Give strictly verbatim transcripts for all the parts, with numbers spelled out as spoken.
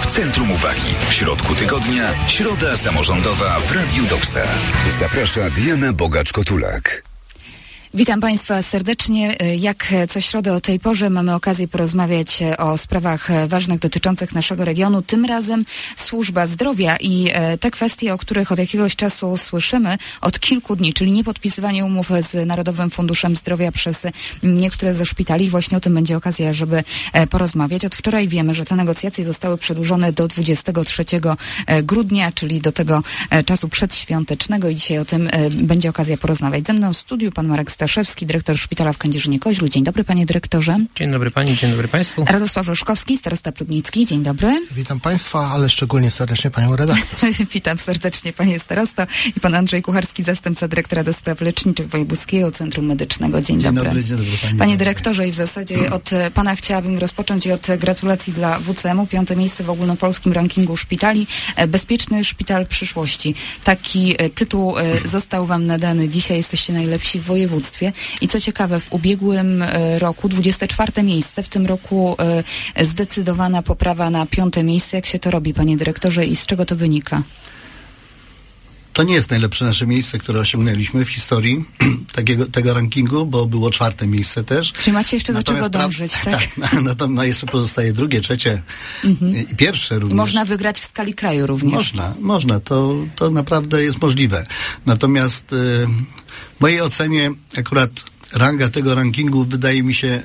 centrum uwagi. W środku tygodnia środa samorządowa w Radiu Doksa. Zaprasza Diana Bogacz-Kotulak. Witam Państwa serdecznie. Jak co środę o tej porze mamy okazję porozmawiać o sprawach ważnych dotyczących naszego regionu. Tym razem służba zdrowia i te kwestie, o których od jakiegoś czasu słyszymy od kilku dni, czyli niepodpisywanie umów z Narodowym Funduszem Zdrowia przez niektóre ze szpitali. Właśnie o tym będzie okazja, żeby porozmawiać. Od wczoraj wiemy, że te negocjacje zostały przedłużone do dwudziestego trzeciego grudnia, czyli do tego czasu przedświątecznego i dzisiaj o tym będzie okazja porozmawiać. Ze mną w studiu pan Marek Staszewski, dyrektor szpitala w Kędzierzynie-Koźlu. Dzień dobry, panie dyrektorze. Dzień dobry pani, dzień dobry państwu. Radosław Roszkowski, starosta Prudnicki. Dzień dobry. Witam państwa, ale szczególnie serdecznie panią redaktor. Witam serdecznie panie starosto i pan Andrzej Kucharski, zastępca dyrektora do spraw leczniczych Wojewódzkiego Centrum Medycznego. Dzień, dzień dobry. dobry. Dzień dobry, panie, panie dyrektorze, i w zasadzie od pana chciałabym rozpocząć i od gratulacji dla W C M u. Piąte miejsce w ogólnopolskim rankingu szpitali. Bezpieczny szpital przyszłości. Taki tytuł został wam nadany. Dzisiaj jesteście najlepsi w województwie. I co ciekawe, w ubiegłym roku dwudzieste czwarte miejsce, w tym roku y, zdecydowana poprawa na piąte miejsce. Jak się to robi, panie dyrektorze, i z czego to wynika? To nie jest najlepsze nasze miejsce, które osiągnęliśmy w historii takiego, tego rankingu, bo było czwarte miejsce też. Czyli macie jeszcze Natomiast do czego dążyć, pra- tak? Tak, no to no jeszcze pozostaje drugie, trzecie mhm. i pierwsze również. Można wygrać w skali kraju również. Można, można. To, to naprawdę jest możliwe. Natomiast y, w mojej ocenie akurat ranga tego rankingu wydaje mi się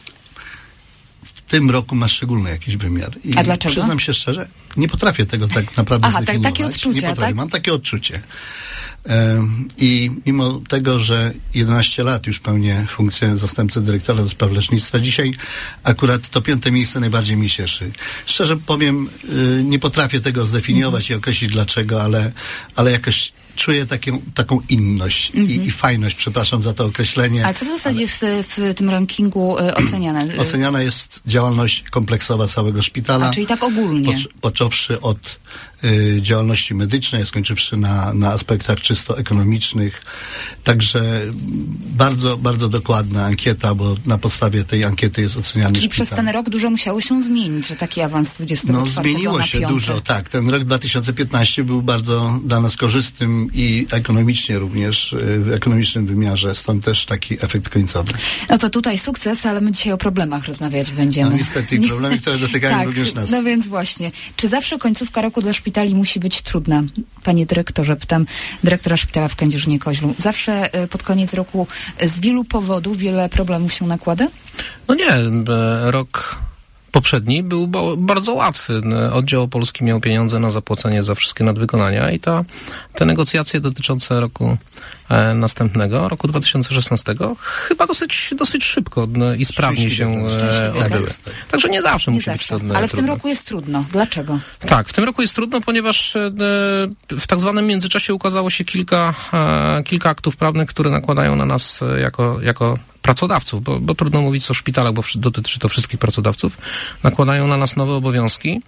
w tym roku ma szczególny jakiś wymiar. I A dlaczego? Przyznam się szczerze, nie potrafię tego tak naprawdę Aha, zdefiniować. takie odczucia, nie potrafię. tak? Mam takie odczucie. Um, I mimo tego, że jedenaście lat już pełnię funkcję zastępcy dyrektora do spraw lecznictwa, dzisiaj akurat to piąte miejsce najbardziej mnie cieszy. Szczerze powiem, y, nie potrafię tego zdefiniować mm-hmm. i określić dlaczego, ale, ale jakoś czuję taką, taką inność mm-hmm. i, i fajność, przepraszam za to określenie. Ale co w zasadzie ale... jest w tym rankingu y, oceniane? Oceniana jest działalność kompleksowa całego szpitala. A, czyli tak ogólnie. Poc- począwszy od y, działalności medycznej, skończywszy na, na aspektach czysto ekonomicznych. Także bardzo, bardzo dokładna ankieta, bo na podstawie tej ankiety jest oceniany Czyli szpital. przez ten rok dużo musiało się zmienić, że taki awans z dwudziestego czwartego No zmieniło na się piąty. dużo, tak. Ten rok dwa tysiące piętnasty był bardzo dla nas korzystnym i ekonomicznie również, w ekonomicznym wymiarze, stąd też taki efekt końcowy. No to tutaj sukces, ale my dzisiaj o problemach rozmawiać będziemy. No niestety, problemy, które dotykają tak, również nas. No więc właśnie. Czy zawsze końcówka roku dla szpitali musi być trudna? Panie dyrektorze, pytam dyrektora szpitala w Kędzierzynie-Koźlu. Zawsze pod koniec roku z wielu powodów wiele problemów się nakłada? No nie, rok poprzedni był ba- bardzo łatwy. Oddział Opolski miał pieniądze na zapłacenie za wszystkie nadwykonania i ta, te negocjacje dotyczące roku e, następnego, roku dwa tysiące szesnastego, chyba dosyć, dosyć szybko no, i sprawnie się e, odbyły. Tak. Także nie zawsze nie musi zawsze. być trudne. Ale w trudne. tym roku jest trudno. Dlaczego? Tak, w tym roku jest trudno, ponieważ e, w tak zwanym międzyczasie ukazało się kilka, e, kilka aktów prawnych, które nakładają na nas e, jako, jako pracodawców, bo, bo trudno mówić o szpitalach, bo dotyczy to wszystkich pracodawców, nakładają na nas nowe obowiązki.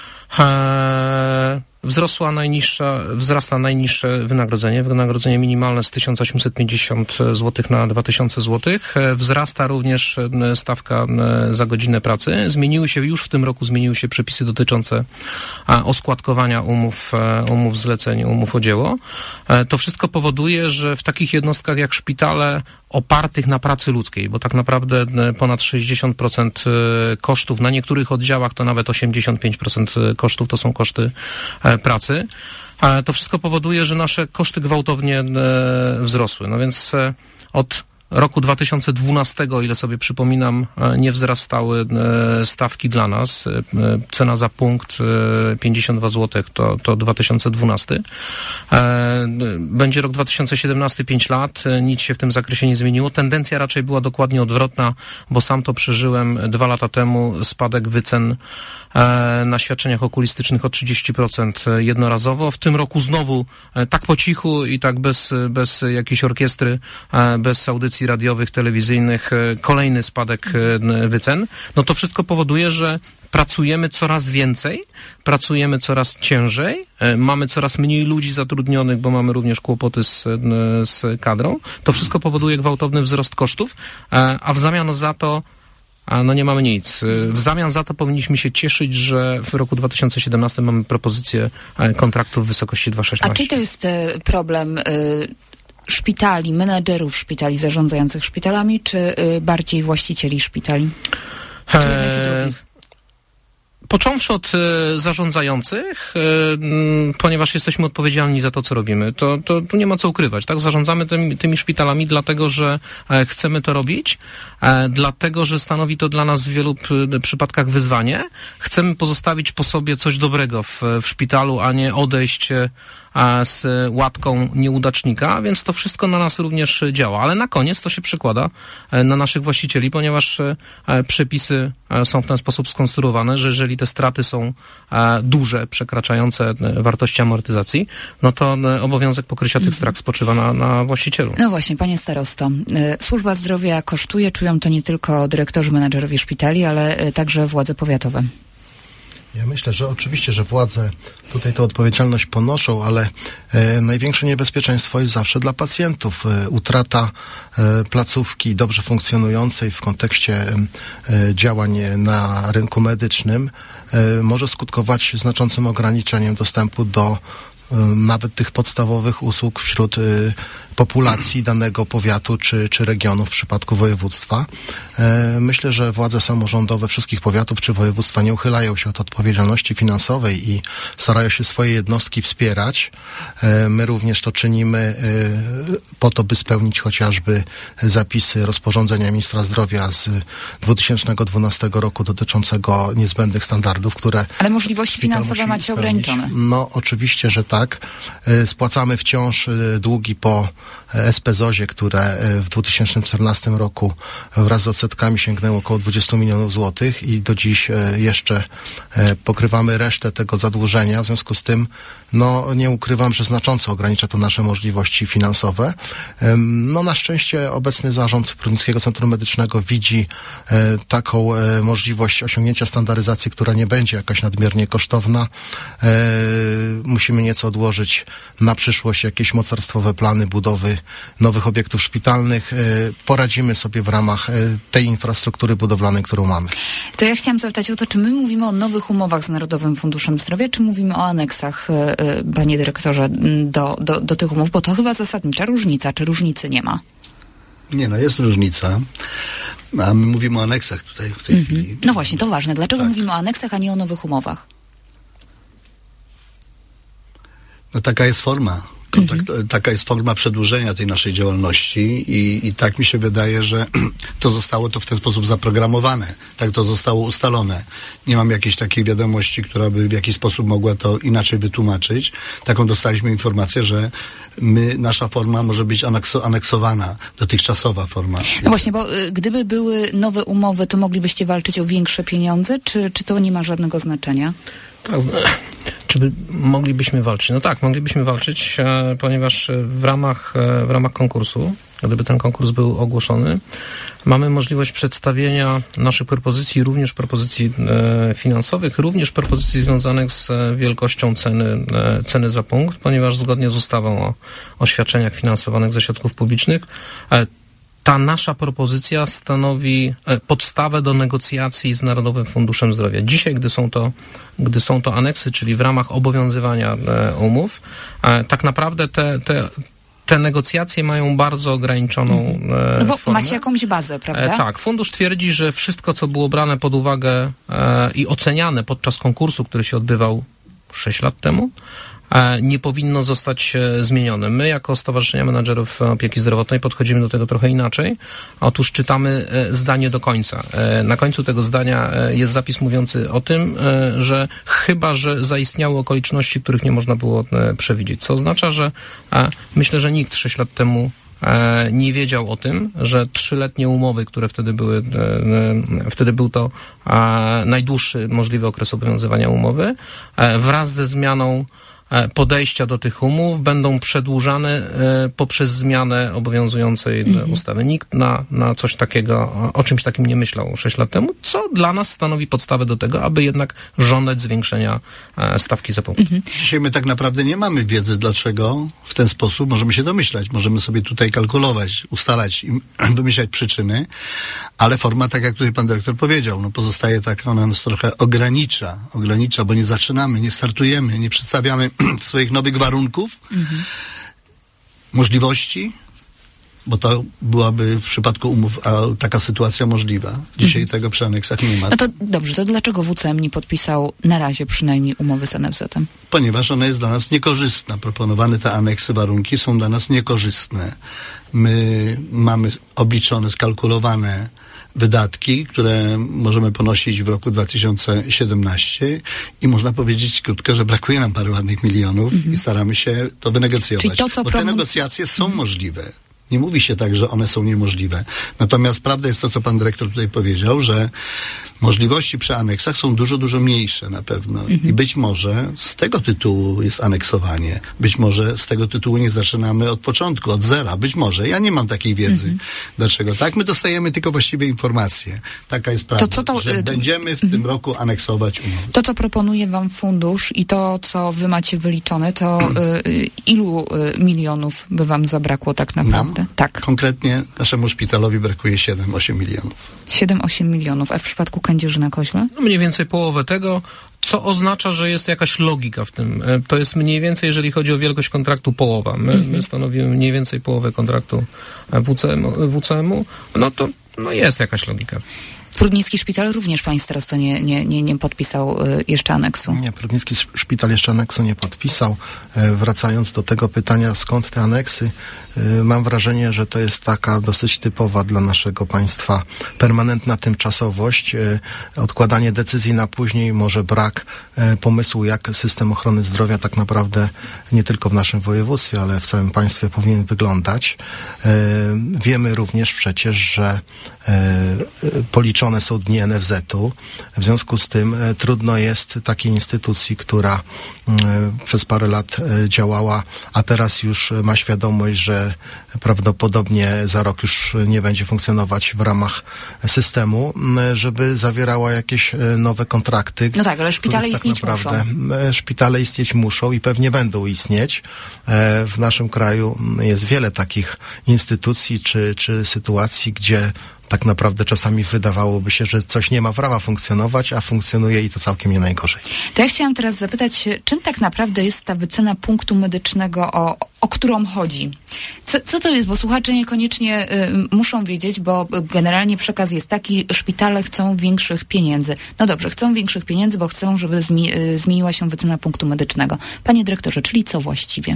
Eee, wzrosła najniższa, wzrasta najniższe wynagrodzenie, wynagrodzenie minimalne z tysiąc osiemset pięćdziesiąt złotych na dwa tysiące złotych. Eee, wzrasta również stawka za godzinę pracy. Zmieniły się, już w tym roku zmieniły się przepisy dotyczące a, oskładkowania umów, e, umów zleceń, umów o dzieło. E, to wszystko powoduje, że w takich jednostkach jak szpitale opartych na pracy ludzkiej, bo tak naprawdę ponad sześćdziesiąt procent kosztów, na niektórych oddziałach to nawet osiemdziesiąt pięć procent kosztów to są koszty pracy. To wszystko powoduje, że nasze koszty gwałtownie wzrosły. No więc od roku dwa tysiące dwunastego, o ile sobie przypominam, nie wzrastały stawki dla nas. Cena za punkt pięćdziesiąt dwa złote to, to dwa tysiące dwunasty. Będzie rok dwa tysiące siedemnasty, pięć lat. Nic się w tym zakresie nie zmieniło. Tendencja raczej była dokładnie odwrotna, bo sam to przeżyłem dwa lata temu. Spadek wycen na świadczeniach okulistycznych o trzydzieści procent jednorazowo. W tym roku znowu tak po cichu i tak bez, bez jakiejś orkiestry, bez audycji radiowych, telewizyjnych, kolejny spadek wycen. No to wszystko powoduje, że pracujemy coraz więcej, pracujemy coraz ciężej, mamy coraz mniej ludzi zatrudnionych, bo mamy również kłopoty z, z kadrą. To wszystko powoduje gwałtowny wzrost kosztów, a w zamian za to a no nie mamy nic. W zamian za to powinniśmy się cieszyć, że w roku dwa tysiące siedemnastym mamy propozycję kontraktów w wysokości dwa przecinek sześć. A czy to jest problem y, szpitali, menedżerów szpitali, zarządzających szpitalami, czy y, bardziej właścicieli szpitali? Czy jednych i drugich? Począwszy od e, zarządzających, e, m, ponieważ jesteśmy odpowiedzialni za to, co robimy, to, to tu nie ma co ukrywać, tak? Zarządzamy tymi, tymi szpitalami dlatego, że e, chcemy to robić, e, dlatego, że stanowi to dla nas w wielu p- przypadkach wyzwanie. Chcemy pozostawić po sobie coś dobrego w, w szpitalu, a nie odejść e, z łatką nieudacznika, więc to wszystko na nas również działa. Ale na koniec to się przekłada na naszych właścicieli, ponieważ przepisy są w ten sposób skonstruowane, że jeżeli te straty są duże, przekraczające wartości amortyzacji, no to obowiązek pokrycia tych strat spoczywa na, na właścicielu. No właśnie, panie starosto, służba zdrowia kosztuje, czują to nie tylko dyrektorzy, menedżerowie szpitali, ale także władze powiatowe. Ja myślę, że oczywiście, że władze tutaj tę odpowiedzialność ponoszą, ale e, największe niebezpieczeństwo jest zawsze dla pacjentów. E, utrata e, placówki dobrze funkcjonującej w kontekście e, działań na rynku medycznym e, może skutkować znaczącym ograniczeniem dostępu do e, nawet tych podstawowych usług wśród e, populacji danego powiatu czy, czy regionu w przypadku województwa. E, myślę, że władze samorządowe wszystkich powiatów czy województwa nie uchylają się od odpowiedzialności finansowej i starają się swoje jednostki wspierać. E, my również to czynimy e, po to, by spełnić chociażby zapisy rozporządzenia ministra zdrowia z dwa tysiące dwunastego roku dotyczącego niezbędnych standardów, które... Ale możliwości finansowe macie spełnić. ograniczone. No oczywiście, że tak. E, spłacamy wciąż e, długi po S P Z O Z-ie, które w dwa tysiące czternastym roku wraz z odsetkami sięgnęło około dwadzieścia milionów złotych i do dziś jeszcze pokrywamy resztę tego zadłużenia. W związku z tym, no nie ukrywam, że znacząco ogranicza to nasze możliwości finansowe. No na szczęście obecny zarząd Prudnickiego Centrum Medycznego widzi taką możliwość osiągnięcia standaryzacji, która nie będzie jakaś nadmiernie kosztowna. Musimy nieco odłożyć na przyszłość jakieś mocarstwowe plany budowy nowych obiektów szpitalnych. Poradzimy sobie w ramach tej infrastruktury budowlanej, którą mamy. To ja chciałam zapytać o to, czy my mówimy o nowych umowach z Narodowym Funduszem Zdrowia, czy mówimy o aneksach, panie dyrektorze, do, do, do tych umów, bo to chyba zasadnicza różnica, czy różnicy nie ma? Nie, no jest różnica, a my mówimy o aneksach tutaj w tej mm-hmm. chwili. No właśnie, to ważne. Dlaczego tak. mówimy o aneksach, a nie o nowych umowach? No taka jest forma. Kontrakt, mm-hmm. Taka jest forma przedłużenia tej naszej działalności i, i tak mi się wydaje, że to zostało to w ten sposób zaprogramowane. Tak to zostało ustalone. Nie mam jakiejś takiej wiadomości, która by w jakiś sposób mogła to inaczej wytłumaczyć. Taką dostaliśmy informację, że my, nasza forma może być anekso, aneksowana, dotychczasowa forma. No właśnie, bo y, gdyby były nowe umowy, to moglibyście walczyć o większe pieniądze, czy, czy to nie ma żadnego znaczenia? Tak, czy by moglibyśmy walczyć? No tak, moglibyśmy walczyć, e, ponieważ w ramach, e, w ramach konkursu, gdyby ten konkurs był ogłoszony, mamy możliwość przedstawienia naszych propozycji, również propozycji e, finansowych, również propozycji związanych z e, wielkością ceny, e, ceny za punkt, ponieważ zgodnie z ustawą o, o świadczeniach finansowanych ze środków publicznych, e, ta nasza propozycja stanowi podstawę do negocjacji z Narodowym Funduszem Zdrowia. Dzisiaj, gdy są to, gdy są to aneksy, czyli w ramach obowiązywania umów, tak naprawdę te, te, te negocjacje mają bardzo ograniczoną mhm. No bo formę. macie jakąś bazę, prawda? Tak. Fundusz twierdzi, że wszystko, co było brane pod uwagę i oceniane podczas konkursu, który się odbywał sześć lat temu, nie powinno zostać zmienione. My, jako Stowarzyszenie Menedżerów Opieki Zdrowotnej, podchodzimy do tego trochę inaczej. Otóż czytamy zdanie do końca. Na końcu tego zdania jest zapis mówiący o tym, że chyba, że zaistniały okoliczności, których nie można było przewidzieć. Co oznacza, że myślę, że nikt sześć lat temu nie wiedział o tym, że trzyletnie umowy, które wtedy były, wtedy był to najdłuższy możliwy okres obowiązywania umowy, wraz ze zmianą podejścia do tych umów będą przedłużane poprzez zmianę obowiązującej mhm. ustawy. Nikt na, na coś takiego, o czymś takim nie myślał sześć lat temu, co dla nas stanowi podstawę do tego, aby jednak żądać zwiększenia stawki za punkt. Mhm. Dzisiaj my tak naprawdę nie mamy wiedzy, dlaczego w ten sposób możemy się domyślać. Możemy sobie tutaj kalkulować, ustalać i wymyślać przyczyny, ale forma, tak jak tutaj pan dyrektor powiedział, no pozostaje taka, ona nas trochę ogranicza, ogranicza, bo nie zaczynamy, nie startujemy, nie przedstawiamy swoich nowych warunków, mhm. możliwości, bo to byłaby w przypadku umów a, taka sytuacja możliwa. Dzisiaj mhm. tego przy aneksach nie ma. No to dobrze, to dlaczego W C M nie podpisał na razie przynajmniej umowy z N F Z-em? Ponieważ ona jest dla nas niekorzystna. Proponowane te aneksy, warunki są dla nas niekorzystne. My mamy obliczone, skalkulowane wydatki, które możemy ponosić w roku dwa tysiące siedemnastym i można powiedzieć krótko, że brakuje nam paru ładnych milionów mm-hmm. i staramy się to wynegocjować. Czyli to, co bo prom- te negocjacje są mm. możliwe. Nie mówi się tak, że one są niemożliwe. Natomiast prawda jest to, co pan dyrektor tutaj powiedział, że możliwości przy aneksach są dużo, dużo mniejsze na pewno. Mhm. I być może z tego tytułu jest aneksowanie. Być może z tego tytułu nie zaczynamy od początku, od zera. Być może. Ja nie mam takiej wiedzy. Mhm. Dlaczego tak? My dostajemy tylko właściwie informacje. Taka jest prawda, to, co to, że y- będziemy w mhm. tym roku aneksować umowy. To, co proponuje wam fundusz i to, co wy macie wyliczone, to y- ilu y- milionów by wam zabrakło tak naprawdę? Nam? Tak. Konkretnie naszemu szpitalowi brakuje siedem osiem milionów. siedem osiem milionów. A w przypadku Kędzierzy-na-Koźle? No mniej więcej połowę tego, co oznacza, że jest jakaś logika w tym. To jest mniej więcej, jeżeli chodzi o wielkość kontraktu, połowa. My, mhm. my stanowimy mniej więcej połowę kontraktu W C M, W C M-u. No to no jest jakaś logika. Prudnicki Szpital również pani starosto nie, nie, nie, nie podpisał y, jeszcze aneksu. Nie, Prudnicki Szpital jeszcze aneksu nie podpisał. E, wracając do tego pytania, skąd te aneksy, e, mam wrażenie, że to jest taka dosyć typowa dla naszego państwa permanentna tymczasowość, e, odkładanie decyzji na później, może brak e, pomysłu, jak system ochrony zdrowia tak naprawdę nie tylko w naszym województwie, ale w całym państwie powinien wyglądać. E, wiemy również przecież, że e, policzone są dni N F Z-u. W związku z tym e, trudno jest takiej instytucji, która e, przez parę lat e, działała, a teraz już ma świadomość, że prawdopodobnie za rok już nie będzie funkcjonować w ramach systemu, e, żeby zawierała jakieś e, nowe kontrakty. No tak, ale szpitale istnieć tak naprawdę, muszą. Szpitale istnieć muszą i pewnie będą istnieć. E, w naszym kraju jest wiele takich instytucji czy, czy sytuacji, gdzie tak naprawdę czasami wydawałoby się, że coś nie ma prawa funkcjonować, a funkcjonuje i to całkiem nie najgorzej. To ja chciałam teraz zapytać, czym tak naprawdę jest ta wycena punktu medycznego, o, o którą chodzi? Co, co to jest? Bo słuchacze niekoniecznie y, muszą wiedzieć, bo generalnie przekaz jest taki, szpitale chcą większych pieniędzy. No dobrze, chcą większych pieniędzy, bo chcą, żeby zmi- y, zmieniła się wycena punktu medycznego. Panie dyrektorze, czyli co właściwie?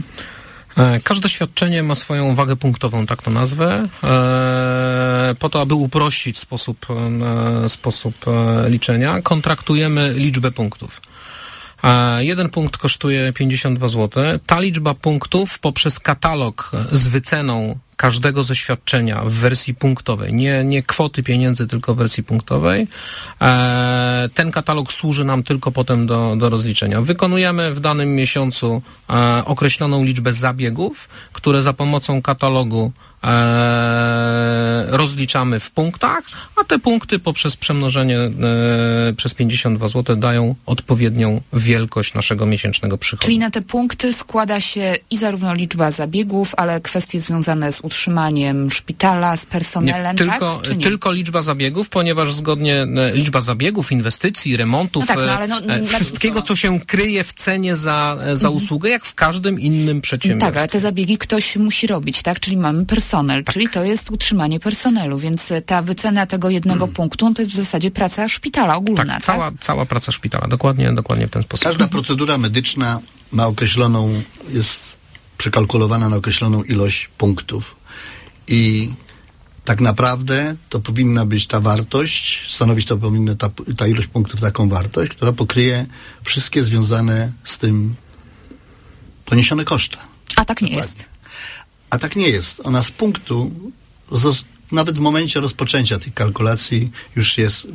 Każde świadczenie ma swoją wagę punktową, tak to nazwę, po to, aby uprościć sposób, sposób liczenia. Kontraktujemy liczbę punktów. Jeden punkt kosztuje pięćdziesiąt dwa złote. Ta liczba punktów poprzez katalog z wyceną każdego ze świadczenia w wersji punktowej, nie, nie kwoty pieniędzy, tylko w wersji punktowej. E, ten katalog służy nam tylko potem do, do rozliczenia. Wykonujemy w danym miesiącu e, określoną liczbę zabiegów, które za pomocą katalogu e, rozliczamy w punktach, a te punkty poprzez przemnożenie e, przez pięćdziesiąt dwa złote dają odpowiednią wielkość naszego miesięcznego przychodu. Czyli na te punkty składa się i zarówno liczba zabiegów, ale kwestie związane z utrzymaniem szpitala, z personelem, nie, tylko, tak? Czy nie? Tylko liczba zabiegów, ponieważ zgodnie liczba zabiegów, inwestycji, remontów, no tak, no, ale no, no, wszystkiego, co się kryje w cenie za, za mhm. usługę, jak w każdym innym przedsiębiorstwie. Tak, ale te zabiegi ktoś musi robić, tak? Czyli mamy personel, tak. Czyli to jest utrzymanie personelu, więc ta wycena tego jednego hmm. punktu, to jest w zasadzie praca szpitala ogólna, tak? Cała, tak? cała praca szpitala, dokładnie, dokładnie w ten sposób. Każda procedura medyczna ma określoną, jest przekalkulowana na określoną ilość punktów. I tak naprawdę to powinna być ta wartość, stanowić to powinna ta, ta ilość punktów taką wartość, która pokryje wszystkie związane z tym poniesione koszta. A tak nie Dokładnie. jest. A tak nie jest. Ona z punktu, nawet w momencie rozpoczęcia tych kalkulacji już jest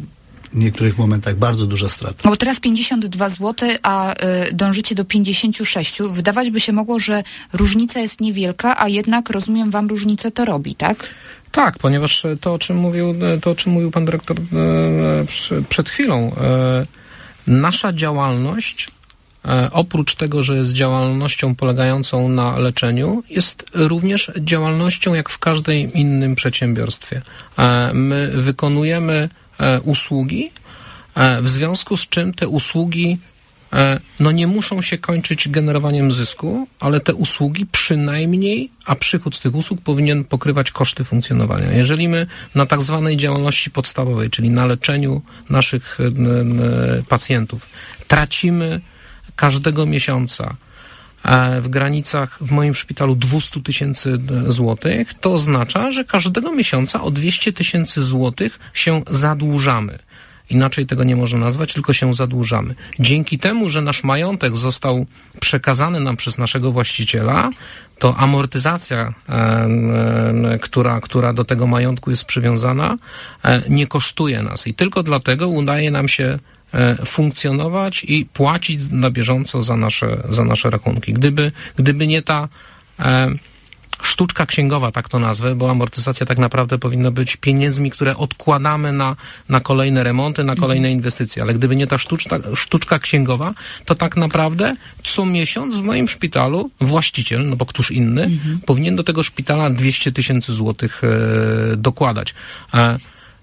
w niektórych momentach bardzo duża strata. No bo teraz pięćdziesiąt dwa złote, a y, dążycie do pięćdziesiąt sześć. Wydawać by się mogło, że różnica jest niewielka, a jednak, rozumiem, wam różnicę to robi, tak? Tak, ponieważ to, o czym mówił, to, o czym mówił pan dyrektor e, przed chwilą, e, nasza działalność, e, oprócz tego, że jest działalnością polegającą na leczeniu, jest również działalnością jak w każdym innym przedsiębiorstwie. E, my wykonujemy e, usługi, e, w związku z czym te usługi no nie muszą się kończyć generowaniem zysku, ale te usługi przynajmniej, a przychód z tych usług powinien pokrywać koszty funkcjonowania. Jeżeli my na tak zwanej działalności podstawowej, czyli na leczeniu naszych pacjentów, tracimy każdego miesiąca w granicach, w moim szpitalu, dwieście tysięcy złotych, to oznacza, że każdego miesiąca o dwieście tysięcy złotych się zadłużamy. Inaczej tego nie można nazwać, tylko się zadłużamy. Dzięki temu, że nasz majątek został przekazany nam przez naszego właściciela, to amortyzacja, e, e, która, która do tego majątku jest przywiązana, e, nie kosztuje nas. I tylko dlatego udaje nam się e, funkcjonować i płacić na bieżąco za nasze, za nasze rachunki. Gdyby, gdyby nie ta e, sztuczka księgowa, tak to nazwę, bo amortyzacja tak naprawdę powinna być pieniędzmi, które odkładamy na, na kolejne remonty, na kolejne inwestycje. Ale gdyby nie ta sztuczka, sztuczka księgowa, to tak naprawdę co miesiąc w moim szpitalu właściciel, no bo któż inny, mhm. powinien do tego szpitala dwieście tysięcy złotych e, dokładać. E,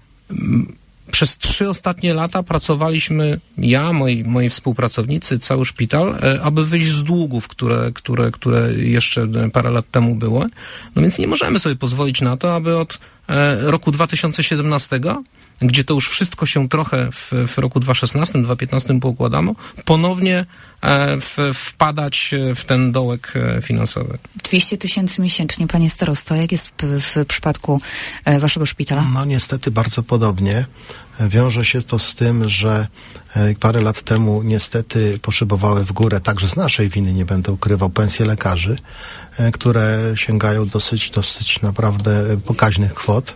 Przez trzy ostatnie lata pracowaliśmy, ja, moi, moi współpracownicy, cały szpital, aby wyjść z długów, które, które, które jeszcze parę lat temu były. No więc nie możemy sobie pozwolić na to, aby od roku dwa tysiące siedemnastego, gdzie to już wszystko się trochę w, w roku dwa tysiące szesnastym, dwa tysiące piętnastym poukładamo, ponownie w, wpadać w ten dołek finansowy. dwieście tysięcy miesięcznie, panie starosto. Jak jest w, w przypadku waszego szpitala? No niestety bardzo podobnie. Wiąże się to z tym, że parę lat temu niestety poszybowały w górę, także z naszej winy, nie będę ukrywał, pensje lekarzy, które sięgają dosyć, dosyć naprawdę pokaźnych kwot.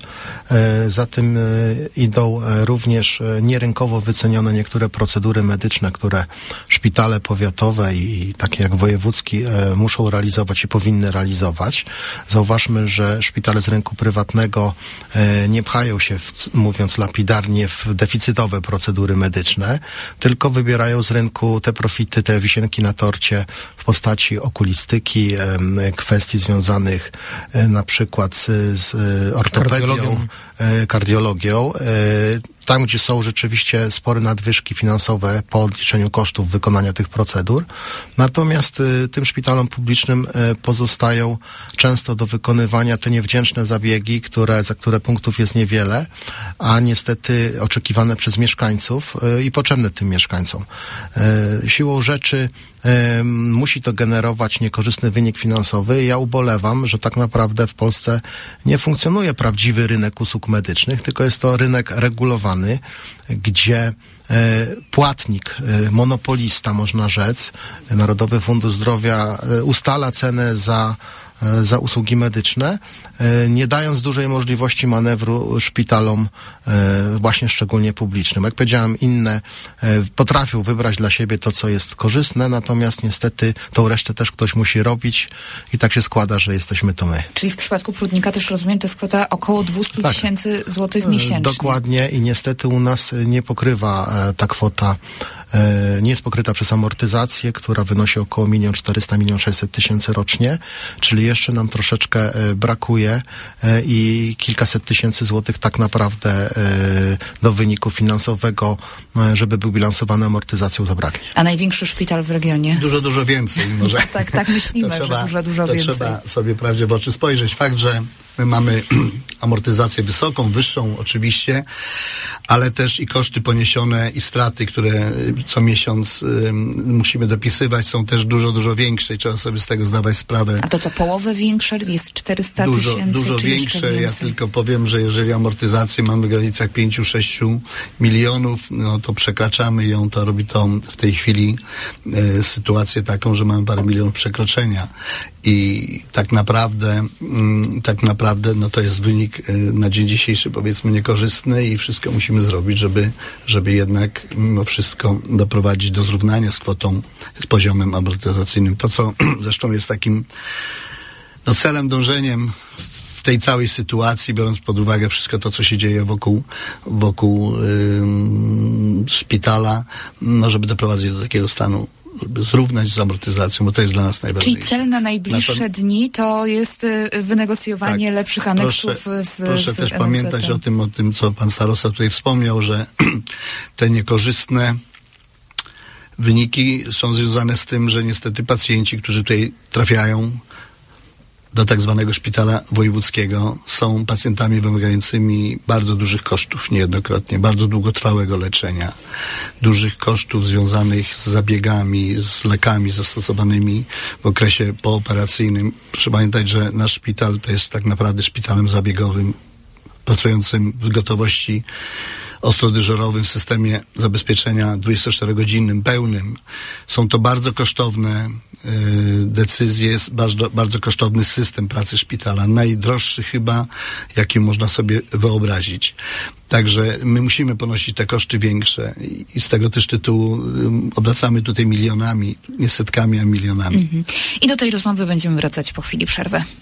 Za tym idą również nierynkowo wycenione niektóre procedury medyczne, które szpitale powiatowe i takie jak wojewódzki muszą realizować i powinny realizować. Zauważmy, że szpitale z rynku prywatnego nie pchają się, w, mówiąc lapidarnie, w deficytowe procedury medyczne, tylko wybierają z rynku te profity, te wisienki na torcie w postaci okulistyki, kwestii związanych na przykład z ortopedią, kardiologią. kardiologią. Tam, gdzie są rzeczywiście spore nadwyżki finansowe po odliczeniu kosztów wykonania tych procedur. Natomiast y, tym szpitalom publicznym y, pozostają często do wykonywania te niewdzięczne zabiegi, które, za które punktów jest niewiele, a niestety oczekiwane przez mieszkańców y, i potrzebne tym mieszkańcom. Y, siłą rzeczy y, musi to generować niekorzystny wynik finansowy i ja ubolewam, że tak naprawdę w Polsce nie funkcjonuje prawdziwy rynek usług medycznych, tylko jest to rynek regulowany, gdzie płatnik, monopolista, można rzec, Narodowy Fundusz Zdrowia ustala cenę za za usługi medyczne, nie dając dużej możliwości manewru szpitalom, właśnie szczególnie publicznym. Jak powiedziałem, inne potrafią wybrać dla siebie to, co jest korzystne, natomiast niestety tą resztę też ktoś musi robić i tak się składa, że jesteśmy to my. Czyli w przypadku Prudnika też rozumiem, to jest kwota około dwieście tysięcy tak. złotych miesięcznie. Dokładnie i niestety u nas nie pokrywa ta kwota, nie jest pokryta przez amortyzację, która wynosi około milion czterysta, milion sześćset tysięcy rocznie, czyli jeszcze nam troszeczkę brakuje i kilkaset tysięcy złotych tak naprawdę do wyniku finansowego, żeby był bilansowany amortyzacją, zabraknie. A największy szpital w regionie? Dużo, dużo więcej. Może. tak, tak myślimy, to trzeba, że dużo, dużo to więcej. Trzeba sobie prawdzie w oczy spojrzeć. Fakt, że my mamy amortyzację wysoką, wyższą oczywiście, ale też i koszty poniesione i straty, które co miesiąc y, musimy dopisywać, są też dużo, dużo większe i trzeba sobie z tego zdawać sprawę. A to co, połowę większe? Jest czterysta tysięcy? Dużo większe. Ja tylko powiem, że jeżeli amortyzację mamy w granicach pięć do sześciu milionów, no to przekraczamy ją, to robi to w tej chwili y, sytuację taką, że mamy parę milionów przekroczenia. I tak naprawdę, tak naprawdę, no to jest wynik na dzień dzisiejszy, powiedzmy, niekorzystny i wszystko musimy musimy zrobić, żeby, żeby jednak mimo wszystko doprowadzić do zrównania z kwotą, z poziomem amortyzacyjnym. To, co zresztą jest takim no, celem, dążeniem w tej całej sytuacji, biorąc pod uwagę wszystko to, co się dzieje wokół, wokół ym, szpitala, no, żeby doprowadzić do takiego stanu, żeby zrównać z amortyzacją, bo to jest dla nas najważniejsze. Czyli cel na najbliższe na to... dni to jest wynegocjowanie tak, lepszych aneksów proszę, z Proszę z też N F Z-em. pamiętać o tym, o tym, co pan starosta tutaj wspomniał, że te niekorzystne wyniki są związane z tym, że niestety pacjenci, którzy tutaj trafiają do tak zwanego szpitala wojewódzkiego, są pacjentami wymagającymi bardzo dużych kosztów niejednokrotnie, bardzo długotrwałego leczenia, dużych kosztów związanych z zabiegami, z lekami zastosowanymi w okresie pooperacyjnym. Proszę pamiętać, że nasz szpital to jest tak naprawdę szpitalem zabiegowym, pracującym w gotowości ostrodyżurowym w systemie zabezpieczenia dwudziestoczterogodzinnym, pełnym. Są to bardzo kosztowne y, decyzje, jest bardzo, bardzo kosztowny system pracy szpitala. Najdroższy chyba, jaki można sobie wyobrazić. Także my musimy ponosić te koszty większe i, i z tego też tytułu y, obracamy tutaj milionami, nie setkami, a milionami. Mm-hmm. I do tej rozmowy będziemy wracać po chwili przerwy.